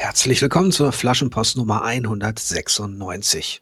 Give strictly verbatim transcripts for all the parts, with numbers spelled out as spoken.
Herzlich willkommen zur Flaschenpost Nummer hundertsechsundneunzig.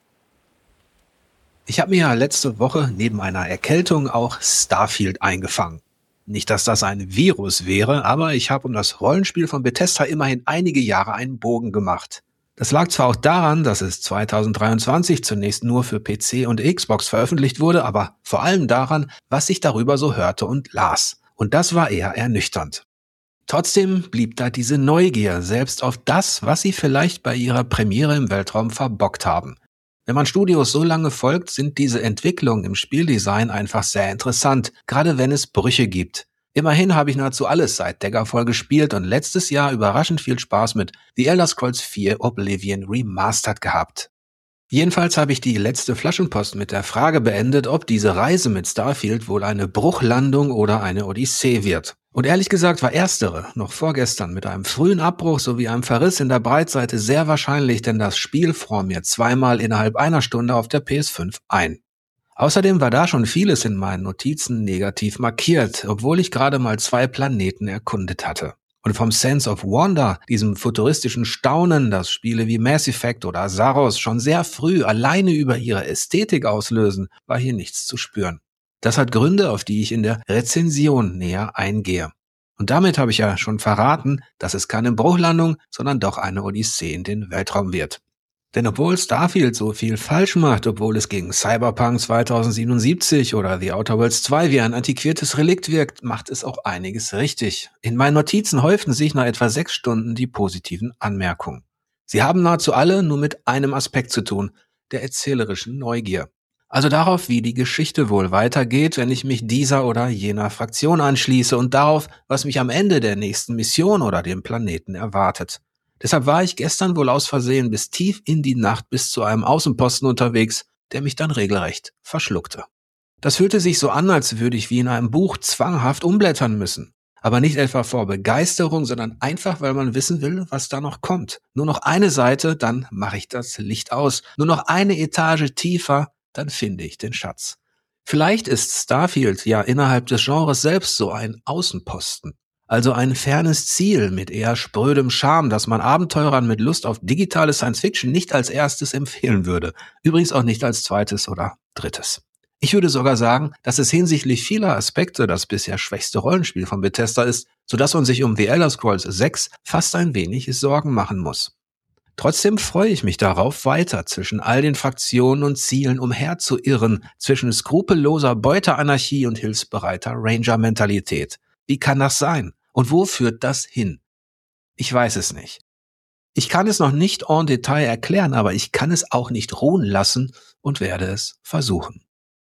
Ich habe mir ja letzte Woche neben einer Erkältung auch Starfield eingefangen. Nicht, dass das ein Virus wäre, aber ich habe um das Rollenspiel von Bethesda immerhin einige Jahre einen Bogen gemacht. Das lag zwar auch daran, dass es zweitausenddreiundzwanzig zunächst nur für P C und Xbox veröffentlicht wurde, aber vor allem daran, was ich darüber so hörte und las. Und das war eher ernüchternd. Trotzdem blieb da diese Neugier, selbst auf das, was sie vielleicht bei ihrer Premiere im Weltraum verbockt haben. Wenn man Studios so lange folgt, sind diese Entwicklungen im Spieldesign einfach sehr interessant, gerade wenn es Brüche gibt. Immerhin habe ich nahezu alles seit Daggerfall gespielt und letztes Jahr überraschend viel Spaß mit The Elder Scrolls vier Oblivion Remastered gehabt. Jedenfalls habe ich die letzte Flaschenpost mit der Frage beendet, ob diese Reise mit Starfield wohl eine Bruchlandung oder eine Odyssee wird. Und ehrlich gesagt war erstere, noch vorgestern, mit einem frühen Abbruch sowie einem Verriss in der Breitseite sehr wahrscheinlich, denn das Spiel fror mir zweimal innerhalb einer Stunde auf der P S fünf ein. Außerdem war da schon vieles in meinen Notizen negativ markiert, obwohl ich gerade mal zwei Planeten erkundet hatte. Und vom Sense of Wonder, diesem futuristischen Staunen, das Spiele wie Mass Effect oder Saros schon sehr früh alleine über ihre Ästhetik auslösen, war hier nichts zu spüren. Das hat Gründe, auf die ich in der Rezension näher eingehe. Und damit habe ich ja schon verraten, dass es keine Bruchlandung, sondern doch eine Odyssee in den Weltraum wird. Denn obwohl Starfield so viel falsch macht, obwohl es gegen Cyberpunk zweitausendsiebenundsiebzig oder The Outer Worlds zwei wie ein antiquiertes Relikt wirkt, macht es auch einiges richtig. In meinen Notizen häuften sich nach etwa sechs Stunden die positiven Anmerkungen. Sie haben nahezu alle nur mit einem Aspekt zu tun, der erzählerischen Neugier. Also darauf, wie die Geschichte wohl weitergeht, wenn ich mich dieser oder jener Fraktion anschließe und darauf, was mich am Ende der nächsten Mission oder dem Planeten erwartet. Deshalb war ich gestern wohl aus Versehen bis tief in die Nacht bis zu einem Außenposten unterwegs, der mich dann regelrecht verschluckte. Das fühlte sich so an, als würde ich wie in einem Buch zwanghaft umblättern müssen. Aber nicht etwa vor Begeisterung, sondern einfach, weil man wissen will, was da noch kommt. Nur noch eine Seite, dann mache ich das Licht aus. Nur noch eine Etage tiefer, dann finde ich den Schatz. Vielleicht ist Starfield ja innerhalb des Genres selbst so ein Außenposten. Also ein fernes Ziel mit eher sprödem Charme, das man Abenteurern mit Lust auf digitale Science-Fiction nicht als erstes empfehlen würde. Übrigens auch nicht als zweites oder drittes. Ich würde sogar sagen, dass es hinsichtlich vieler Aspekte das bisher schwächste Rollenspiel von Bethesda ist, sodass man sich um The Elder Scrolls sechs fast ein wenig Sorgen machen muss. Trotzdem freue ich mich darauf, weiter zwischen all den Fraktionen und Zielen umherzuirren, zwischen skrupelloser Beuteanarchie und hilfsbereiter Ranger-Mentalität. Wie kann das sein? Und wo führt das hin? Ich weiß es nicht. Ich kann es noch nicht en Detail erklären, aber ich kann es auch nicht ruhen lassen und werde es versuchen.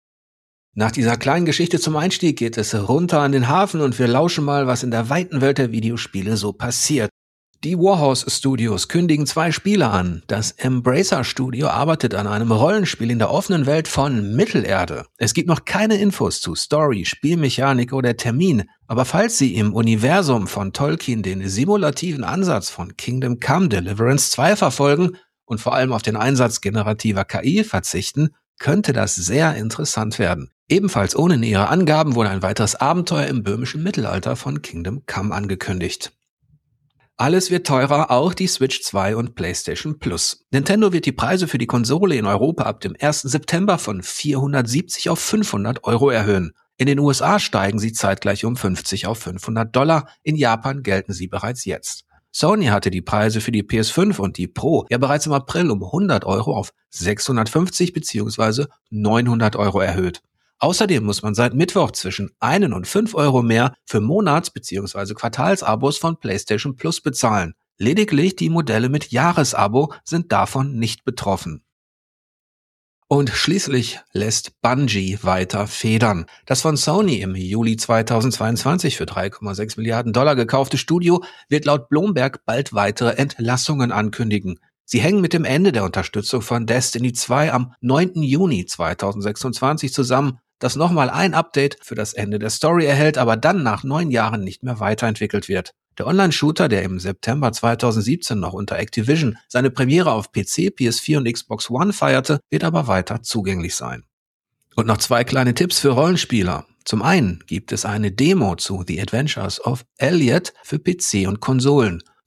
Nach dieser kleinen Geschichte zum Einstieg geht es runter an den Hafen und wir lauschen mal, was in der weiten Welt der Videospiele so passiert. Die Warhorse Studios kündigen zwei Spiele an. Das Embracer Studio arbeitet an einem Rollenspiel in der offenen Welt von Mittelerde. Es gibt noch keine Infos zu Story, Spielmechanik oder Termin, aber falls Sie im Universum von Tolkien den simulativen Ansatz von Kingdom Come Deliverance zwei verfolgen und vor allem auf den Einsatz generativer K I verzichten, könnte das sehr interessant werden. Ebenfalls ohne nähere Angaben wurde ein weiteres Abenteuer im böhmischen Mittelalter von Kingdom Come angekündigt. Alles wird teurer, auch die Switch zwei und PlayStation Plus. Nintendo wird die Preise für die Konsole in Europa ab dem ersten September von vierhundertsiebzig auf fünfhundert Euro erhöhen. In den U S A steigen sie zeitgleich um fünfzig auf fünfhundert Dollar, in Japan gelten sie bereits jetzt. Sony hatte die Preise für die P S fünf und die Pro ja bereits im April um hundert Euro auf sechshundertfünfzig bzw. neunhundert Euro erhöht. Außerdem muss man seit Mittwoch zwischen ein und fünf Euro mehr für Monats- bzw. Quartalsabos von PlayStation Plus bezahlen. Lediglich die Modelle mit Jahresabo sind davon nicht betroffen. Und schließlich lässt Bungie weiter federn. Das von Sony im Juli zweitausendzweiundzwanzig für drei Komma sechs Milliarden Dollar gekaufte Studio wird laut Bloomberg bald weitere Entlassungen ankündigen. Sie hängen mit dem Ende der Unterstützung von Destiny zwei am neunten Juni zweitausendsechsundzwanzig zusammen, das nochmal ein Update für das Ende der Story erhält, aber dann nach neun Jahren nicht mehr weiterentwickelt wird. Der Online-Shooter, der im September zweitausendsiebzehn noch unter Activision seine Premiere auf P C, P S vier und Xbox One feierte, wird aber weiter zugänglich sein. Und noch zwei kleine Tipps für Rollenspieler. Zum einen gibt es eine Demo zu The Adventures of Elliot für P C und Konsolen.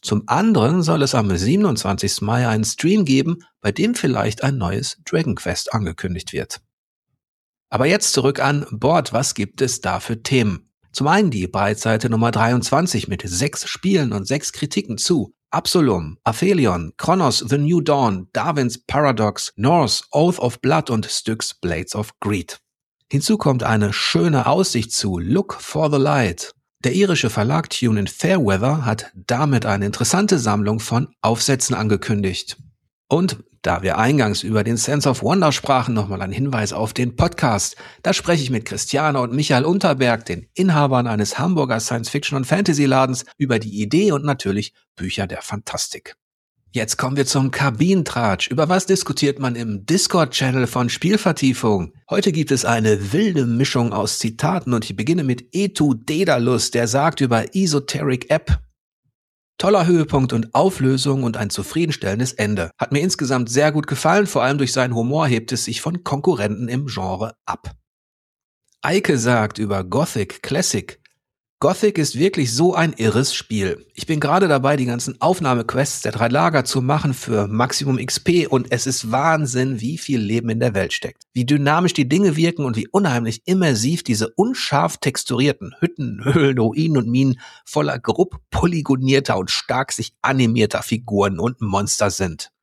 Zum anderen soll es am siebenundzwanzigsten Mai einen Stream geben, bei dem vielleicht ein neues Dragon Quest angekündigt wird. Aber jetzt zurück an Bord. Was gibt es da für Themen? Zum einen die Breitseite Nummer dreiundzwanzig mit sechs Spielen und sechs Kritiken zu Absolum, Aphelion, Chronos The New Dawn, Darwin's Paradox, Norse, Oath of Blood und Styx Blades of Greed. Hinzu kommt eine schöne Aussicht zu Look for the Light. Der irische Verlag Tune in Fairweather hat damit eine interessante Sammlung von Aufsätzen angekündigt. Und da wir eingangs über den Sense of Wonder sprachen, nochmal ein Hinweis auf den Podcast. Da spreche ich mit Christiane und Michael Unterberg, den Inhabern eines Hamburger Science-Fiction- und Fantasy-Ladens, über die Idee und natürlich Bücher der Fantastik. Jetzt kommen wir zum Kabinentratsch. Über was diskutiert man im Discord-Channel von Spielvertiefung? Heute gibt es eine wilde Mischung aus Zitaten und ich beginne mit Etu Dedalus, der sagt über Esoteric App: Toller Höhepunkt und Auflösung und ein zufriedenstellendes Ende. Hat mir insgesamt sehr gut gefallen, vor allem durch seinen Humor hebt es sich von Konkurrenten im Genre ab. Eike sagt über Gothic Classic: Gothic ist wirklich so ein irres Spiel. Ich bin gerade dabei, die ganzen Aufnahmequests der drei Lager zu machen für Maximum X P und es ist Wahnsinn, wie viel Leben in der Welt steckt. Wie dynamisch die Dinge wirken und wie unheimlich immersiv diese unscharf texturierten Hütten, Höhlen, Ruinen und Minen voller grob polygonierter und stark sich animierter Figuren und Monster sind.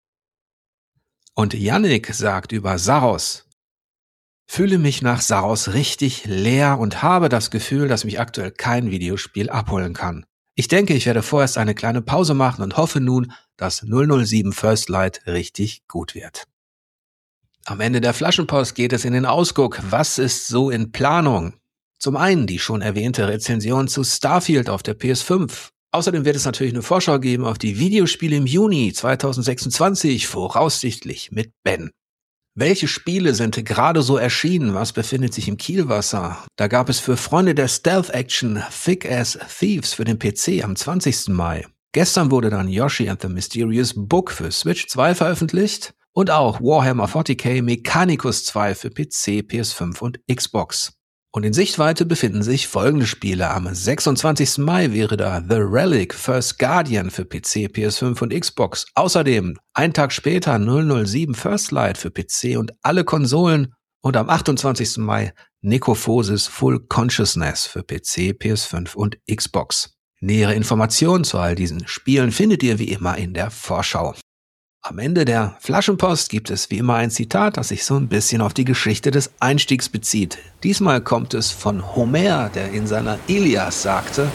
Und Yannick sagt über Saros: Fühle mich nach Saros richtig leer und habe das Gefühl, dass mich aktuell kein Videospiel abholen kann. Ich denke, ich werde vorerst eine kleine Pause machen und hoffe nun, dass null null sieben First Light richtig gut wird. Am Ende der Flaschenpost geht es in den Ausguck. Was ist so in Planung? Zum einen die schon erwähnte Rezension zu Starfield auf der P S fünf. Außerdem wird es natürlich eine Vorschau geben auf die Videospiele im Juni zweitausendsechsundzwanzig, voraussichtlich mit Ben. Welche Spiele sind gerade so erschienen? Was befindet sich im Kielwasser? Da gab es für Freunde der Stealth-Action Thick as Thieves für den P C am zwanzigsten Mai. Gestern wurde dann Yoshi and the Mysterious Book für Switch zwei veröffentlicht und auch Warhammer vierzig K Mechanicus zwei für P C, P S fünf und Xbox. Und in Sichtweite befinden sich folgende Spiele. Am sechsundzwanzigsten Mai wäre da The Relic First Guardian für P C, P S fünf und Xbox. Außerdem einen Tag später null null sieben First Light für P C und alle Konsolen. Und am achtundzwanzigsten Mai Necrophosis Full Consciousness für P C, P S fünf und Xbox. Nähere Informationen zu all diesen Spielen findet ihr wie immer in der Vorschau. Am Ende der Flaschenpost gibt es wie immer ein Zitat, das sich so ein bisschen auf die Geschichte des Einstiegs bezieht. Diesmal kommt es von Homer, der in seiner Ilias sagte: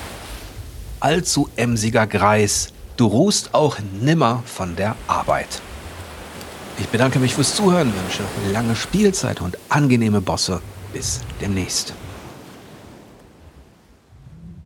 Allzu emsiger Greis, du ruhst auch nimmer von der Arbeit. Ich bedanke mich fürs Zuhören, wünsche lange Spielzeit und angenehme Bosse. Bis demnächst.